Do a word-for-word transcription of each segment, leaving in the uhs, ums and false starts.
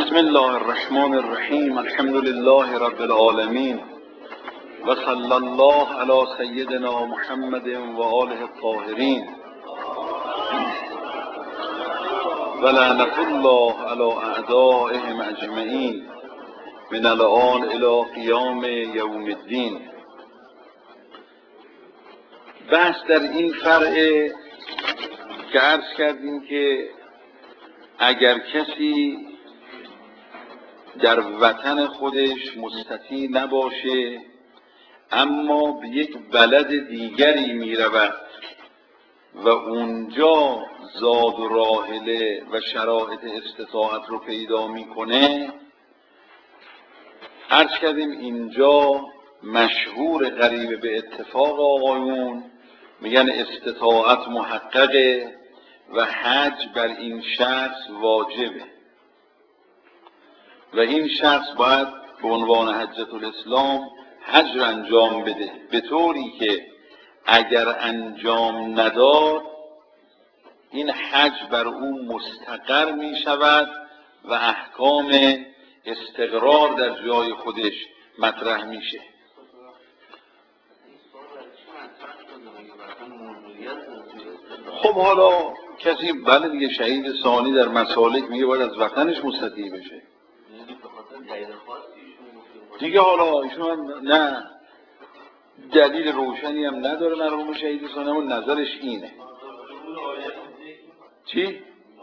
بسم الله الرحمن الرحیم. الحمد لله رب العالمین و صلی الله علی سیدنا محمد و آله الطاهرین و لعنة الله علی اعدائهم اجمعین من الآن الی قیام یوم الدین. بحث در این فرع که عرض کردیم که اگر کسی در وطن خودش مستطیع نباشه اما به یک بلد دیگری می رود و اونجا زاد و راحله و شرایط استطاعت رو پیدا میکنه، عرض کردیم اینجا مشهور قریب به اتفاق آقایون میگن استطاعت محققه و حج بر این شخص واجبه و این شخص باید به عنوان حجة الاسلام حج را انجام بده، به طوری که اگر انجام نداد این حج بر او مستقر می شود و احکام استقرار در جای خودش مطرح میشه. خب حالا کسی بله دیگه شهید ثانی در مسالک میگه باید از وطنش مستطیع بشه دیگه. حالا ایشون نه دلیل روشنی هم نداره مرحوم شهید ثانی، اما نظرش اینه. چی؟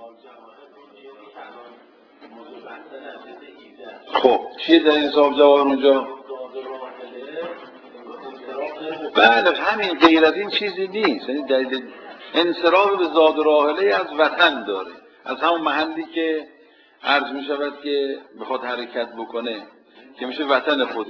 خب چیه در این صاحب جواب اونجا؟ بله همین، غیر از این چیزی نیست. یعنی دلیل انصراف به زاد و راحله از وطن داره، از همون محلی که عرض می شود که بخواد حرکت بکنه که میشه وطن خودش.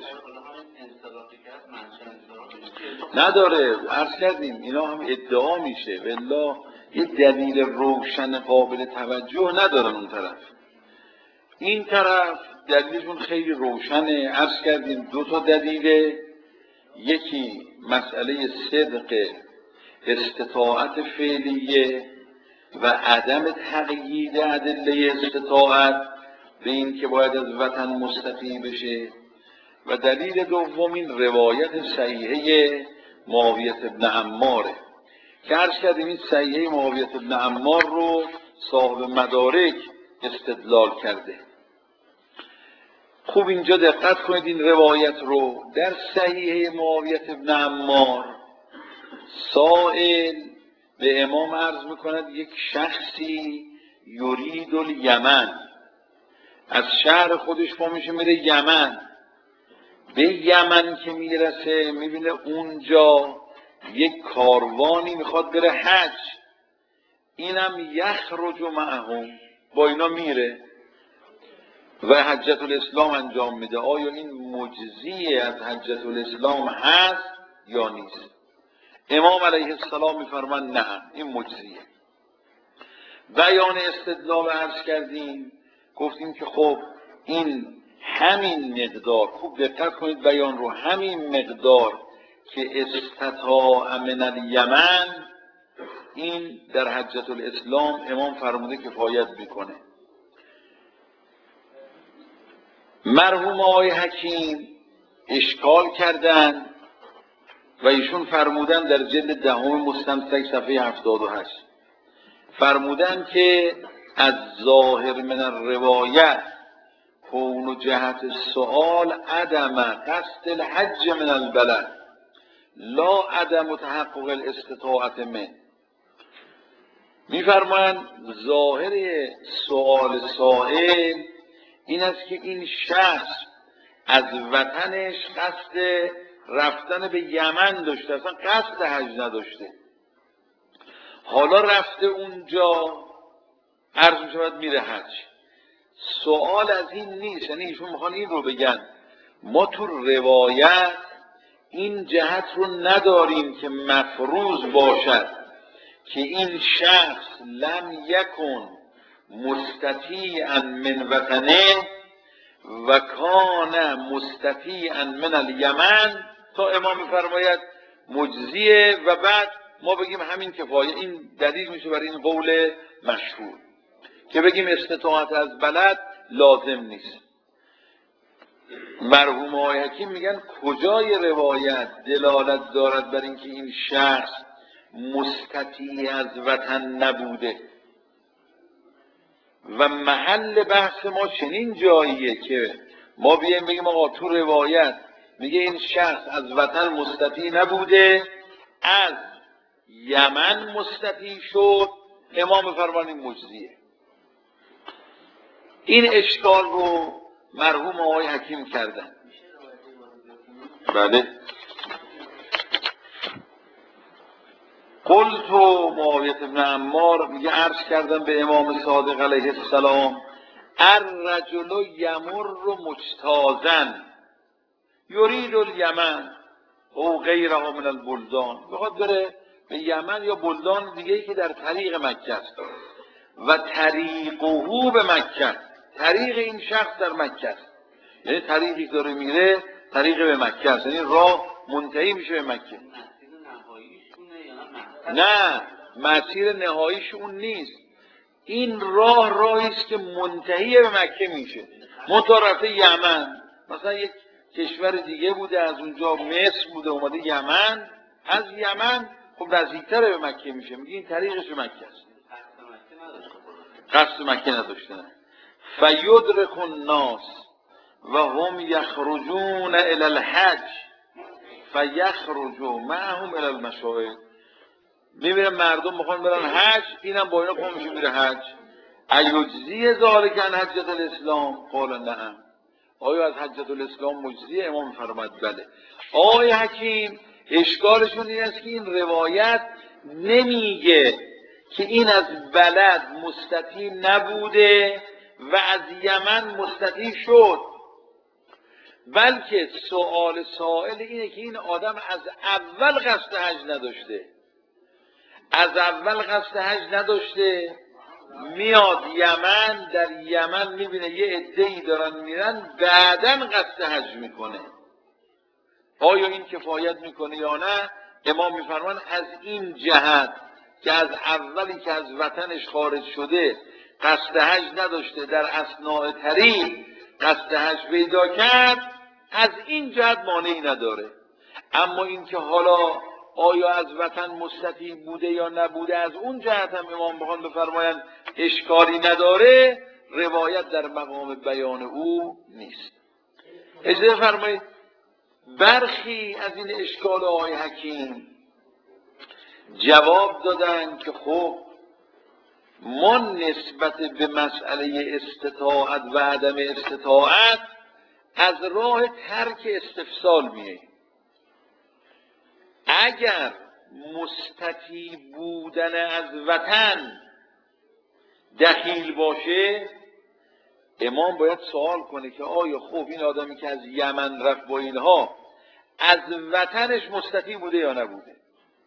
نداره، عرض کردیم اینا هم ادعا میشه والله یه دلیل روشن قابل توجه ندارن اون طرف. این طرف دلیلشون خیلی روشنه. عرض کردیم دو تا دلیله، یکی مسئله صدق استطاعت فعلیه و عدم تقیید ادله استطاعت به این که باید از وطن مستطیع بشه، و دلیل دوم این روایت صحیحه معاویه بن عماره که عرض کردیم این صحیحه معاویه بن عمار رو صاحب مدارک استدلال کرده. خوب اینجا دقت کنید این روایت رو. در صحیحه معاویه بن عمار سائل به امام عرض میکند یک شخصی یرید الیمن، از شهر خودش پا میشه میره یمن. به یمن که میرسه میبینه اونجا یک کاروانی میخواد بره حج، اینم یخرج معهم، با اینا میره و حجة الاسلام انجام میده. آیا این مجزی از حجة الاسلام هست یا نیست؟ امام علیه السلام میفرمان نه، این مجزیه. بیان استدلال عرض کردیم، گفتیم که خب این همین مقدار، خوب دقت کنید بیان رو، همین مقدار که استطاع من الیمن این در حجة الاسلام امام فرموده کفایت میکنه. مرحوم آقای حکیم اشکال کردن و ایشون فرمودن در جلد دهم مستمسک صفحه هفتاد و هشت فرمودن که از ظاهر من الروایت کون و جهت السؤال عدم قصد الحج من البلد لا عدم تحقق الاستطاعت من. میفرمایند ظاهر سؤال سائل این است که این شخص از وطنش قصد رفتن به یمن داشته، اصلا قصد حج نداشته. حالا رفته اونجا عرض می شود میره حج. سوال از این نیست، یعنی ایشون میخوان این رو بگن ما تو روایت این جهت رو نداریم که مفروض باشد که این شخص لم یکن مستطیعا من وطنه و کان مستطیعا من الیمن تا امام میفرماید مجزیه و بعد ما بگیم همین کفایه. این دلیل میشه برای این قول مشهور که بگیم استطاعت از بلد لازم نیست. مرحوم آقای حکیم میگن کجای روایت دلالت دارد بر اینکه این شخص مستطیع از وطن نبوده و محل بحث ما چنین جاییه که ما بیایم بگیم آقا تو روایت میگه این شخص از وطن مستطیع نبوده، از یمن مستطیع شد، امام فرمانی مجزیه. این اشکال رو مرحوم آقای حکیم کردن. بله. قلت و معاویه بن عمار میگه عرض کردم به امام صادق علیه السلام الرجل یمر مجتازا یرید الیمن او غیرها من البلدان، بخواد بره به یمن یا بلدان دیگه ای که در طریق مکه است و طریقه به مکه، طریق این شخص در مکه است، یعنی طریقی داره میره طریق به مکه است، یعنی راه منتهی میشه به مکه. نه، مسیر نهاییش اون نیست، این راه راهی است که منتهی به مکه میشه. منتها رفته یمن، مثلا یک کشور دیگه بوده، از اونجا مصر بوده اومده یمن، از یمن خب نزدیکتر به مکه میشه، میگه این طریقش به مکه است. قصد مکه نداشته. نه فیدرک الناس و هم یخرجون الی الحج فیخرجوا معهم الی المشاهد، میبینن مردم میخوان برن حج، اینم با اینا پا میشه میره حج. ایجزی ذالک عن حجة الاسلام قال نعم، آیا از حجة الاسلام مجزی؟ امام فرمود بله. آقای حکیم اشکالشون این است که این روایت نمیگه که این از بلد مستطیع نبوده و از یمن مستطیع شد، بلکه سؤال سائل اینه که این آدم از اول قصد حج نداشته، از اول قصد حج نداشته، میاد یمن، در یمن میبینه یه عده‌ای دارن میرن، بعدن قصد حج میکنه. آیا این کفایت میکنه یا نه؟ امام میفرمان از این جهت که از اولی که از وطنش خارج شده قصد حج نداشته، در اثناء طریق قصد حج پیدا کرد، از این جهت مانعی نداره. اما اینکه حالا آیا از وطن مستطیع بوده یا نبوده، از اون جهت هم امام بخوان بفرمایند اشکالی نداره، روایت در مقام بیان او نیست. اجازه فرمایید برخی از این اشکال آقای حکیم جواب دادن که خب ما نسبت به مسئله استطاعت و عدم استطاعت از راه ترک استفسال میاییم. اگر مستطیع بودن از وطن دخیل باشه، امام باید سوال کنه که آیا خب این آدمی که از یمن رفت با اینها از وطنش مستطیع بوده یا نبوده؟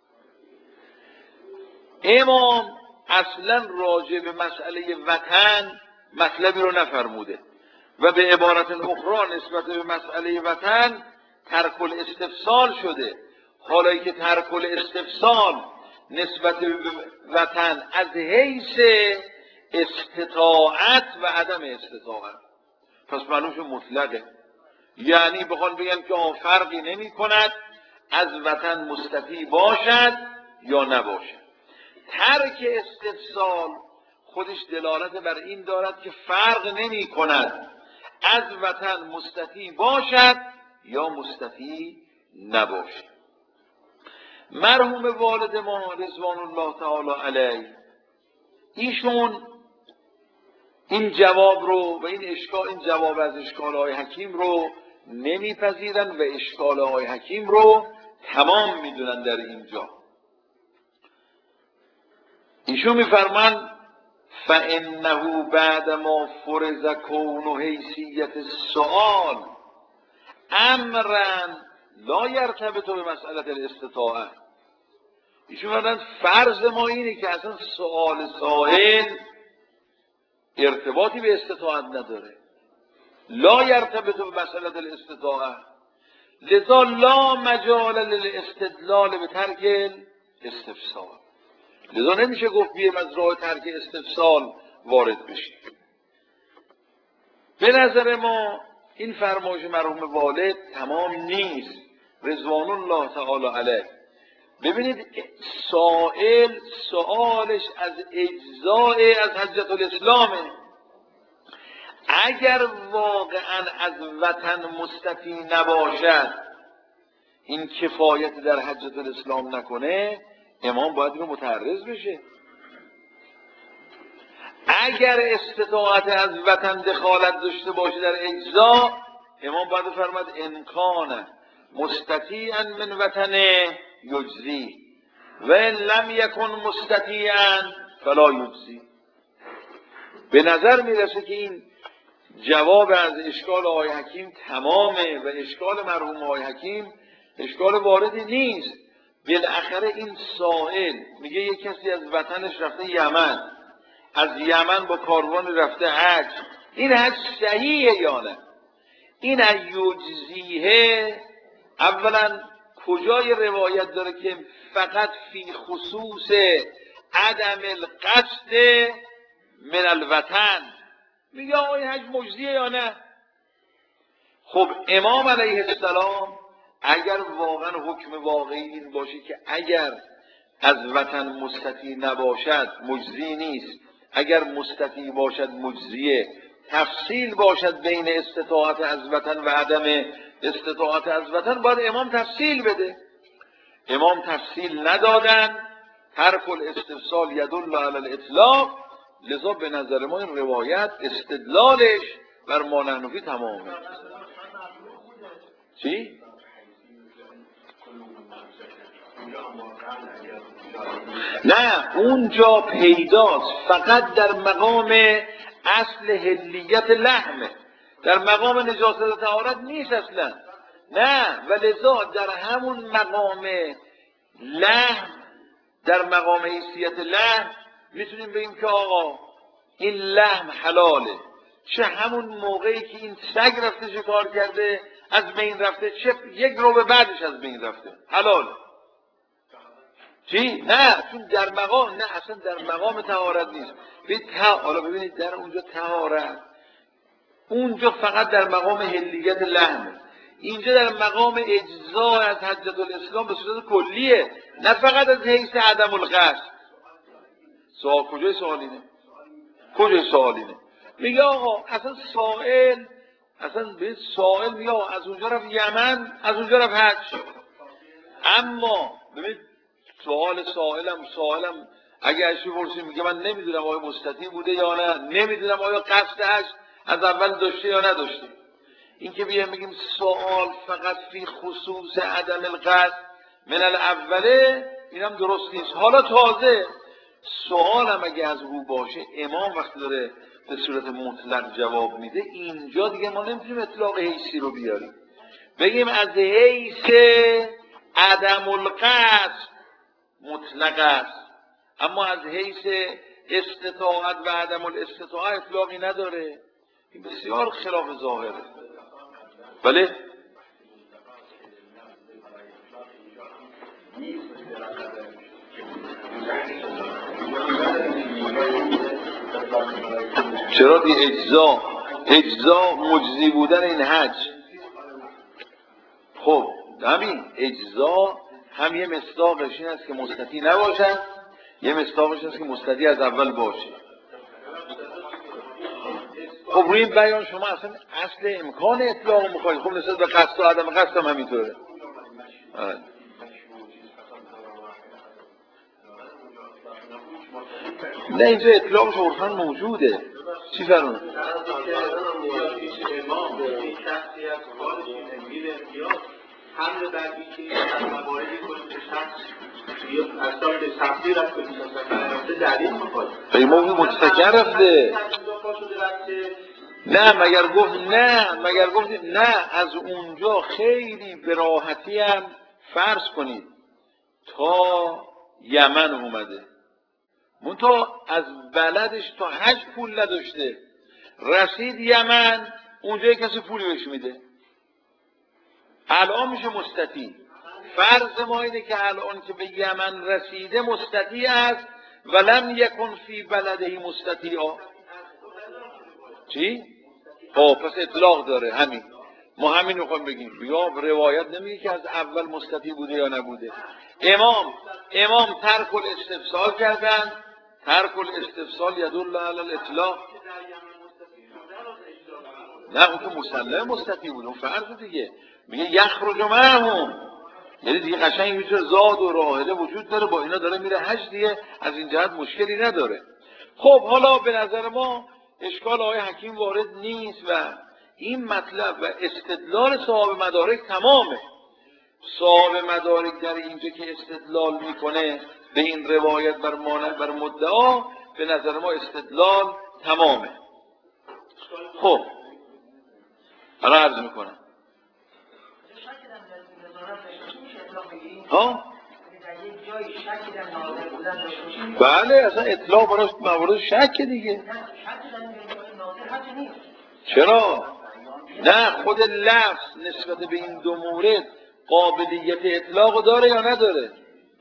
امام اصلا راجع به مسئله وطن مطلبی رو نفرموده و به عبارت اخرى نسبت به مسئله وطن ترک الاستفسال شده. حالا که ترک الاستفسال نسبت به وطن از حیث استطاعت و عدم استطاعت، پس معلومش مطلقه، یعنی بخوان بگن که آن فرقی نمی کند از وطن مستطیع باشد یا نباشد. ترک استفسال خودش دلالت بر این دارد که فرق نمی کند از وطن مستطیع باشد یا مستطیع نباشد. مرحوم والد ما رضوان الله تعالی علیه، ایشون این جواب رو و این اشکال، این جواب از اشکال های حکیم رو نمیپذیرن و اشکال های حکیم رو تمام میدونن. در اینجا ایشون میفرمان فانه بعد ما فرض کون حیثیت السؤال امرا لا یرتبط به مسئله الاستطاعه. ایشون میفرمان فرض ما اینه که اصلا سؤال سائل ارتباطی به استطاعت نداره، لا یرتبط به مسئله الاستطاعه، لذا لا مجال للاستدلال به ترک استفسال. لذا نمیشه گفت بیم از راه ترک استفسال وارد بشیم. به نظر ما این فرمایش مرحوم والد تمام نیست رضوان الله تعالی علیه. ببینید سائل سوالش از اجزای از حجت الاسلامه. اگر واقعا از وطن مستفی نباشد، این کفایت در حجت الاسلام نکنه، امام باید اینو متعرض بشه. اگر استطاعت از وطن دخالت داشته باشه در اجزا، امام باید فرماد امکان مستطیعا من وطن یجزی و ان لم یکن مستطیعا فلا یجزی. به نظر میرسه که این جواب از اشکال آقای حکیم تمامه و اشکال مرحوم آقای حکیم اشکال واردی نیست. بالاخره این سائل میگه یک کسی از وطنش رفته یمن، از یمن با کاروان رفته حج، این حج صحیحه یا نه؟ این یجزیه اولا کجای روایت داره که فقط فی خصوص عدم القصد من الوطن میگه آقای حج مجزیه یا نه؟ خب امام علیه السلام اگر واقعا حکم واقعی این باشه که اگر از وطن مستطیع نباشد مجزی نیست، اگر مستطیع باشد مجزیه، تفصیل باشد بین استطاعت از وطن و عدم استطاعت از وطن، باید امام تفصیل بده. امام تفصیل ندادن، ترک الاستفصال یدل علی الاطلاق، لذا به نظر ما این روایت استدلالش بر ما نحنفی تمامه. چی؟ نه اونجا پیداست، فقط در مقام اصل حلیت لحمه، در مقام نجاست طهارت نیست اصلا. نه و لذا در همون مقام لحم، در مقام حیثیت لحم میتونیم بگیم که آقا این لحم حلاله، چه همون موقعی که این سگ رفته شکار کرده از بین رفته، چه یک رو به بعدش از بین رفته، حلاله. چی؟ نه چون در مقام، نه اصلا در مقام طهارت نیست. حالا ببینید در اونجا طهارت، اونجا فقط در مقام حلیت لحمه، اینجا در مقام اجزا از حجت الاسلام به صورت کلیه، نه فقط از حیث عدم القصد. سوال کجای سوالینه؟ کجای سوالینه؟ میگه آقا اصلا سائل، اصلا به سائل میگه آقا از اونجا رفت یمن، از اونجا رفت حج. اما ببین سوال سائلم سوالم اگه اشی پرسیم میگه من نمیدونم آیا مستطیع بوده یا نه، نمیدونم آیا قصد حج از اول داشته یا نداشته. این که بیایم بگیم سوال فقط فی خصوص عدم القصد من الاوله، اینم درست نیست. حالا تازه سوالم اگه از او باشه، امام وقتی داره به صورت مطلق جواب میده، اینجا دیگه ما نمیتونیم اطلاق حیثی رو بیاریم بگیم از حیث عدم القصد مطلق است، اما از حیث استطاعت و عدم الاستطاعت اطلاقی نداره. این بسیار خلاف ظاهره. بله چرا دی اجزا اجزا مجزی بودن این حج؟ خب همین اجزا هم یه مصداقش این است که مستطیع نباشد، یه مصداقش است که مستطیع از اول باشه. خب روی این بیان شما اصلا اصل امکان اطلاق رو میخواید. خب نسبت به قصد و عدم قصد هم همینطوره. نه اینجا اطلاقش عرفاً موجوده. چی فرمون؟ حمل بر بیشی از مواردی کنید که شخص از دار به تفسیر رفت کنید که دلیل میخواد پیمون متفکر رفته. نه مگر گفت نه مگر گفت نه از اونجا خیلی به راحتی هم فرض کنید تا یمن اومده، منتها از بلدش تا حج پول نداشته، رسید یمن، اونجا کسی پولی بهش میده، الان میشه مستطیع. فرض ما اینه که الان که به یمن رسیده مستطیع است ولم یکن فی بلده مستطیعا. چی؟ خب پس اطلاق داره. همین ما همین میخوایم بگیم. یا روایت نمیگه که از اول مستفی بوده یا نبوده. امام امام ترک الاستفسال کردن. ترک الاستفسال یدل علی الاطلاق. نه اون که مسلم مستفی بود، اون فرض دیگه. میگه یخرج معهم، یعنی دیگه قشنگ میشه زاد و راحله وجود داره، با اینا داره میره حج دیگه، از این جهت مشکلی نداره. خب حالا به نظر ما اشکال آقای حکیم وارد نیست و این مطلب و استدلال صاحب مدارک تمامه. صاحب مدارک در اینجا که استدلال میکنه به این روایت بر مانع بر مدعا، به نظر ما استدلال تمامه. خب حالا عرض میکنم ها بله اصلا اطلاق براش موارد شک دیگه. چرا؟ نه خود لفظ نسبت به این دو مورد قابلیت اطلاق داره یا نداره؟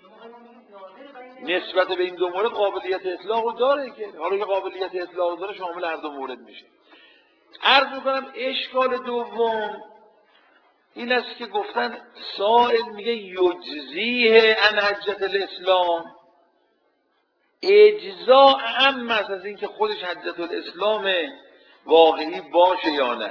نسبت به این دو مورد قابلیت اطلاق داره که حالا که قابلیت اطلاق داره شامل هر دو مورد میشه. عرض میکنم اشکال دوم این است که گفتن سائل میگه یجزیه عن حجت الاسلام. اجزا اهم است از اینکه خودش حجت الاسلام واقعی باشه یا نه.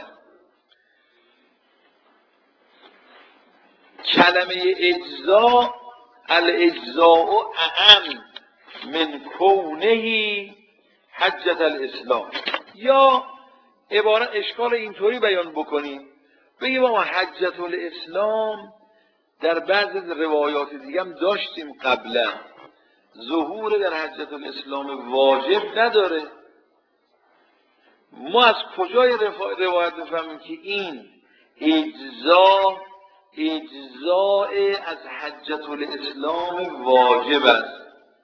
کلمه اجزا الاجزاء اهم من کونه حجت الاسلام. یا عبارت اشکال اینطوری بیان بکنیم بگیم ما حجت الاسلام در بعض روایات دیگه هم داشتیم قبلا، ظهور در حجت الاسلام واجب نداره. ما از کجای روایت بفهمیم که این اجزا اجزاء از حجت الاسلام واجب است؟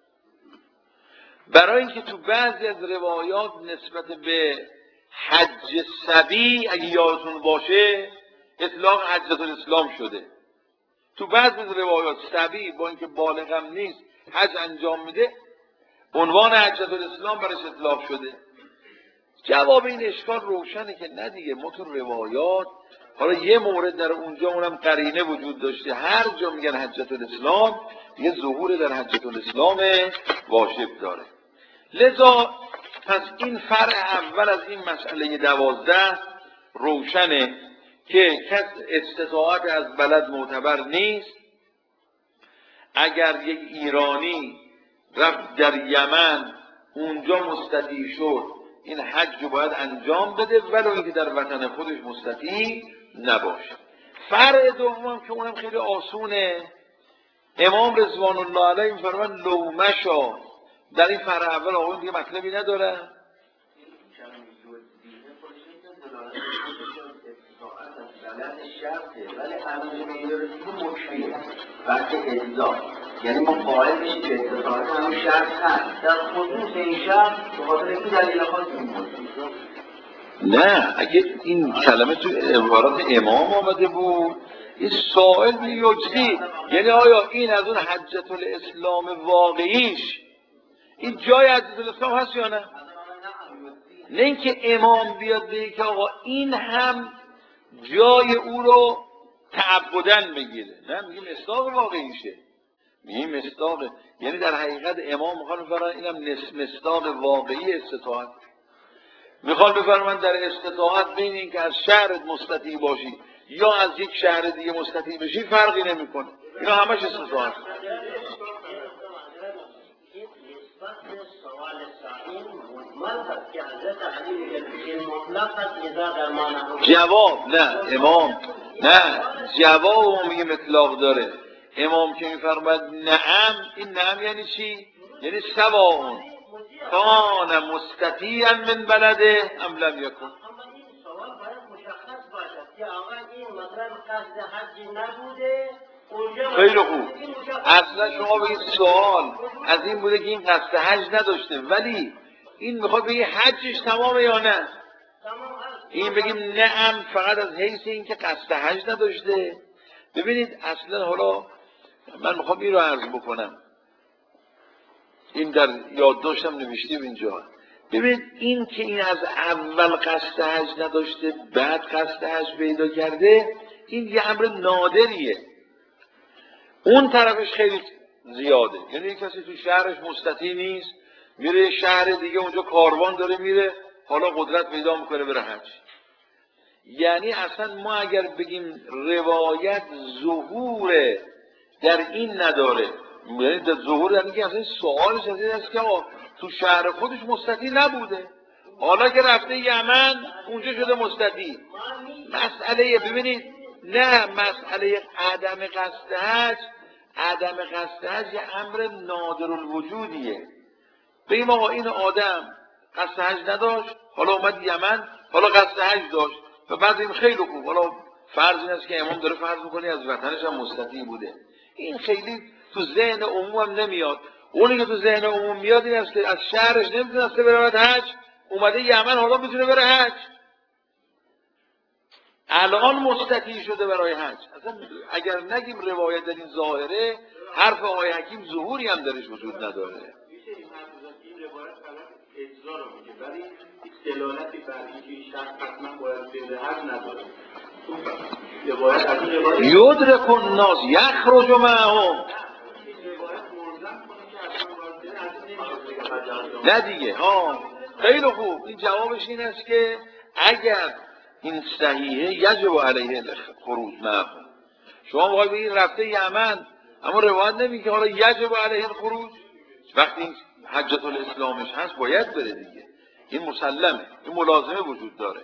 برای اینکه تو بعضی از روایات نسبت به حج صبی اگه یادتون باشه اطلاق حجت الاسلام شده. تو بعضی از روایات صبی با اینکه بالغ هم نیست حج انجام میده عنوان حجت الاسلام برش اطلاق شده. جواب این اشکال روشنه که نه دیگه، ما تو روایات حالا یه مورد در اونجا اونم قرینه وجود داشته، هر جا میگن حجت الاسلام یه ظهور در حجت الاسلام واجب داره. لذا پس این فرع اول از این مسئله دوازده روشنه که کس استطاعت از بلد معتبر نیست. اگر یک ایرانی رفت در یمن اونجا مستطیع شد این حج رو باید انجام بده ولو اینکه در وطن خودش مستطیع نباشه. فرع دوم که اونم خیلی آسونه، امام رضوان الله علیه میفرمان لو مشا. در این فرع اول آقایون دیگه مطلبی نداره. ولی هنوز میرسیم مشکلیه وقتی اجزا، یعنی ما قائل میشیم که استطاعت همون شرط هست در خصوص این شرط به خاطر این دلیل خاص میمونیم. نه اگه این کلمه تو عبارات امام آمده بود این سائل به یجزی، یعنی آیا این از اون حجت الاسلام واقعیش این جای حجت الاسلام هست یا نه؟ نه اینکه امام بیاد بگه که آقا این هم جای او رو تعبدن بگیره، نه میگیم مصداق واقعیشه، میگیم مصداق، یعنی در حقیقت امام میخوان بفرمایند اینم مصداق واقعی استطاعت. میخوان بفرمایند در استطاعت بین این که از شهرت مستطیع باشی یا از یک شهر دیگه مستطیع بشی فرقی نمیکنه، اینا همش استطاعت. جواب نه امام نه جواب میگه اطلاق داره. امام که میفرماید نعم، این نعم یعنی چی؟ یعنی سواء کان مستطیعا من بلده ام لم یکن. اما این سوال باید مشخص باشد که آقا این مطلب قصد حج نبوده. خیلی خوب، اصلا شما بگید سوال از این بوده که این قصد حج نداشته ولی این میخواد بگه حجش تمامه یا نه؟ این بگیم نعم فقط از حیث این که قصد حج نداشته. ببینید اصلا حالا من میخوام این رو عرض بکنم، این در یادداشتم نوشتیم اینجا، ببین این که این از اول قصد حج نداشته بعد قصد حج پیدا کرده، این یه امر نادریه. اون طرفش خیلی زیاده. یعنی کسی تو شهرش مستطیع نیست، میره شهر دیگه اونجا کاروان داره میره، حالا قدرت پیدا میکنه بره حج. یعنی اصلا ما اگر بگیم روایت ظهور در این نداره، یعنی در ظهور در این که اصلا سوالش از این است که تو شهر خودش مستطیع نبوده، حالا که رفته یمن اونجا شده مستطیع. مسئله ببینید، نه مسئله عدم قصد حج، عدم قصد حج یه امر نادر الوجودیه. بگیم آقا این آدم قصد حج نداشت، حالا اومد یمن، حالا قصد حج داشت و بعد این خیلی خوب، حالا فرض این است که امام داره فرض میکنه از وطنش هم مستطیع بوده. این خیلی تو ذهن عموم هم نمیاد. اونی که تو ذهن عموم میاد این است که از شهرش نمیتونسته بره حج، اومده یمن، حالا میتونه بره حج، الان مستطیع شده برای حج. اصلا اگر نگیم روایت در این ظاهره، حرف آقای حکیم ظهوری هم درش وجود نداره. میشه این حرف این روایت فقط اجزا رو میگه، ولی دلالتی بر اینکه این شخص حتما باید بره حج نداره. روایت از این روایت یدرک الناس یخرج معهم، نه دیگه. ها خیلی خوب، این جوابش این است که اگر این صحیحه یجب علیه خروج معهم. شما باید بگید رفته یمن، اما روایت نمیگه حالا یجب علیه خروج. وقتی این حجت الاسلامش هست باید بره دیگه، این مسلمه، این ملازمه وجود داره.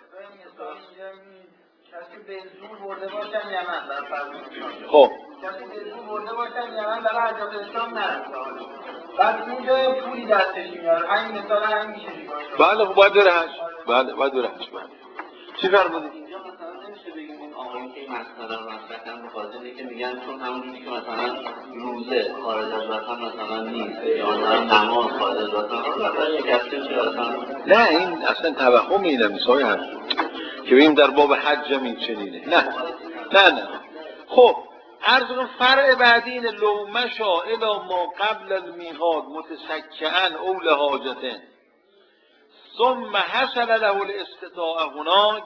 کسی به زور برده باشن یمن در فرض، خب کسی به زور برده باشن یمن برای حجت الاسلام نرسه، بعد اونجا پولی دستش میاره، همین مثال همین میشه دیگه. بله خب باید بره حج. بله باید بره حج. بله چی فرمودید؟ اینجا مثلا نمیشه بگیم این آقایی که این مسئله رو مطرحن به خاطر اینکه میگن چون همونجوری که مثلا روزه خارج از وطن مثلا نیست یا مثلا نماز خارج از وطن مثلا شکسته میشه مثلا. نه این اصلا توهم اینه میسای حرف که بگیم در باب حج هم این چنینه. نه نه نه. خب عرض کنم فرع بعدی اینه لو مشا الی ما قبل المیقات متسکئا او لحاجته ثم حصل له الاستطاعه هناک.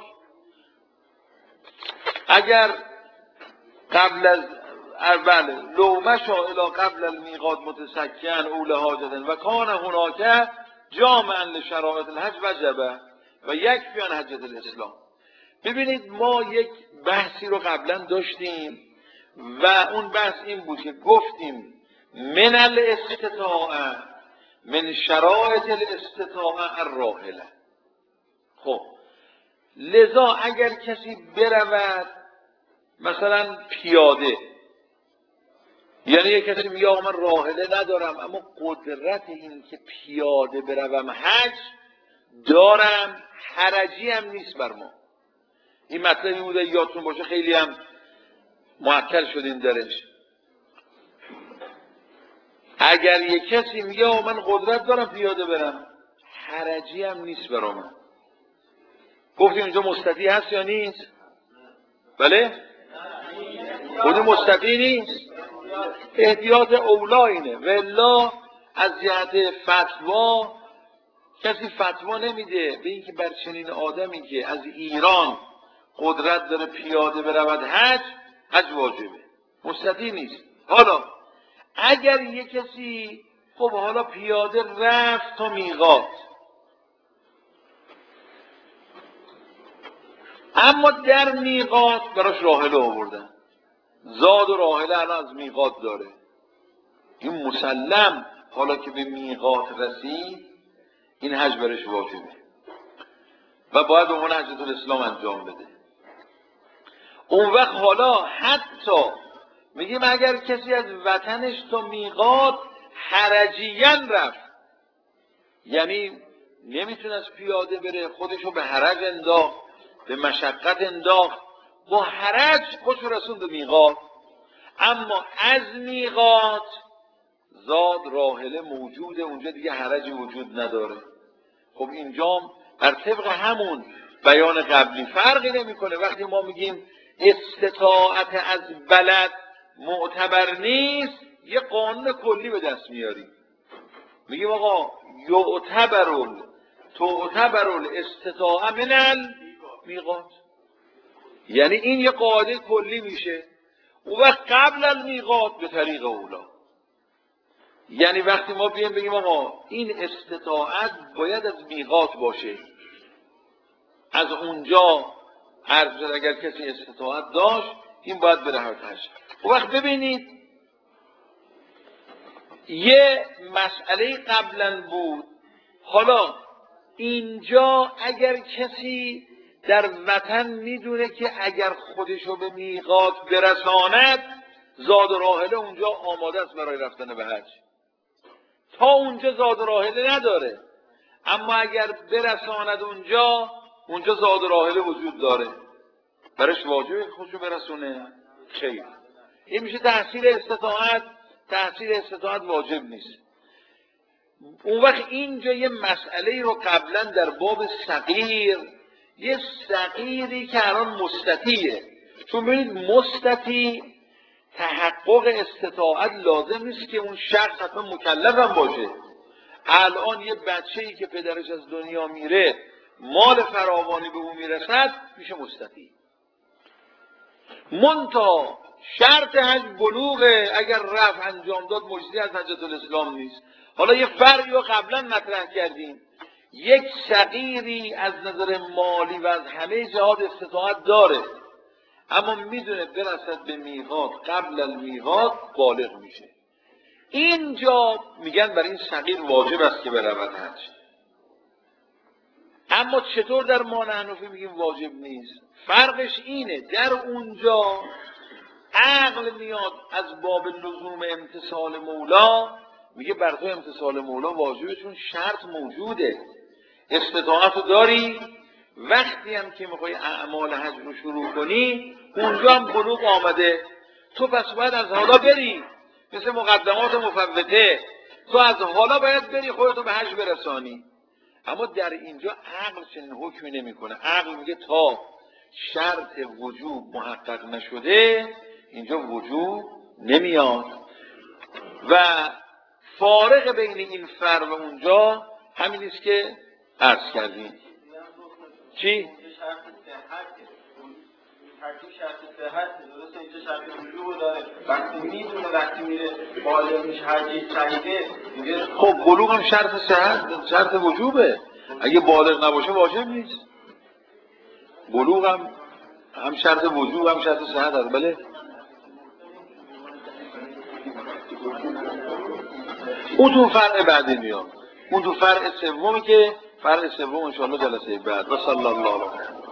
اگر قبل از بله لو مشا الی قبل المیقات متسکئا او لحاجته و کان هناک جامعا لشرایط الحج وجبه و یکفی عن حجت الاسلام. ببینید ما یک بحثی رو قبلا داشتیم و اون بحث این بود که گفتیم من الاستطاعه من شرایط الاستطاعه الراحله. خب لذا اگر کسی برود مثلا پیاده، یعنی یک کسی میگه آقا من راحله ندارم اما قدرت این که پیاده بروم حج دارم، حرجی هم نیست بر ما. این مطلبی بوده یادتون باشه، خیلی هم معطل شدیم درش. اگر یک کسی میگه آقا من قدرت دارم پیاده برم، حرجی هم نیست برا من. گفتیم اینجا مستطیع هست یا نیست؟ بله؟ خود مستطیع نیست، احتیاط اولا اینه. والله از جهت فتوا کسی فتوا نمیده به اینکه بر چنین آدمی که از ایران قدرت داره پیاده برود حج، حج واجبه، مستطیع نیست. حالا اگر یک کسی خب حالا پیاده رفت تا میقات، اما در میقات براش راحله آوردن، زاد و راحله الان از میقات داره، این مسلم حالا که به میقات رسید این حج برش واجبه و باید به عنوان حجت الاسلام انجام بده. اون وقت حالا حتی میگیم اگر کسی از وطنش تا میقات حرجیاً رفت، یعنی نمیتونه از پیاده بره، خودشو به حرج انداخت، به مشقت انداخت، با حرج خودشو رسون به میقات، اما از میقات زاد راحله موجوده اونجا دیگه حرجی وجود نداره. خب اینجام بر طبق همون بیان قبلی فرقی نمیکنه. وقتی ما میگیم استطاعت از بلد معتبر نیست، یه قانون کلی به دست میاریم، میگیم آقا یعتبر تعتبر الاستطاعه من المیقات. یعنی این یه قاعده کلی میشه. و وقت قبل المیقات به طریق اولا، یعنی وقتی ما بیایم بگیم آقا این استطاعت باید از میقات باشه، از اونجا عرض شد اگر کسی استطاعت داشت این باید بره حج. و وقت ببینید یه مسئله قبلا بود، حالا اینجا اگر کسی در وطن میدونه که اگر خودشو به میقات برساند زاد و راحله اونجا آماده است برای رفتن به حج، تا اونجا زاد و راحله نداره، اما اگر برساند اونجا اونجا زاد و راحله وجود داره، برش واجبه خودشو برسونه؟ خیر. این میشه تحصیل استطاعت. تحصیل استطاعت واجب نیست. اون وقت اینجا یه مسئله رو قبلا در باب صغیر، یه صغیری که الان مستطیعه، چون ببینید مستطیع تحقق استطاعت لازم نیست که اون شخص حتما مکلف هم باشه. الان یه بچه‌ای که پدرش از دنیا میره مال فراوانی به اون میرسد میشه مستطیع. منتها شرط حج بلوغه، اگر رفع انجام داد مجزی از حجت الاسلام نیست. حالا یه فرقی رو قبلا مطرح کردیم، یک صغیری از نظر مالی و از همه جهات استطاعت داره اما میدونه برسد به میقات قبل المیقات بالغ میشه، اینجا میگن برای این صغیر واجب است که برود حج. اما چطور در ما حنفی میگیم واجب نیست؟ فرقش اینه در اونجا عقل میاد از باب لزوم امتثال مولا، میگه بر تو امتثال مولا واجبه چون شرط موجوده، استطاعت رو داری، وقتی هم که میخوای اعمال حج رو شروع کنی اونجا هم بلوغ آمده، تو پس باید از حالا بری، مثل مقدمات مفوته، تو از حالا باید بری خودتو به حج برسانی. اما در اینجا عقل چنین حکمی نمیکنه. عقل میگه تا شرط وجوب محقق نشده اینجا وجوب نمیاد. و فارق بین این فرق و اونجا همین است که عرض کردیم. چی؟ ترتیب شرط صحت درسته، اینجا شرط وجوب داره، وقتی میدونه وقتی میره بالغ میشه حجی صحیحه میگه خب بلوغ هم شرط صحت شرط وجوبه، اگه بالغ نباشه واجب نیست. بلوغ هم هم شرط وجوب هم شرط صحت هست. بله اون تو فرع بعدی میاد، اون تو فرع سومی که فرع سوم ان شاء الله جلسه بعد. و صلی الله علیه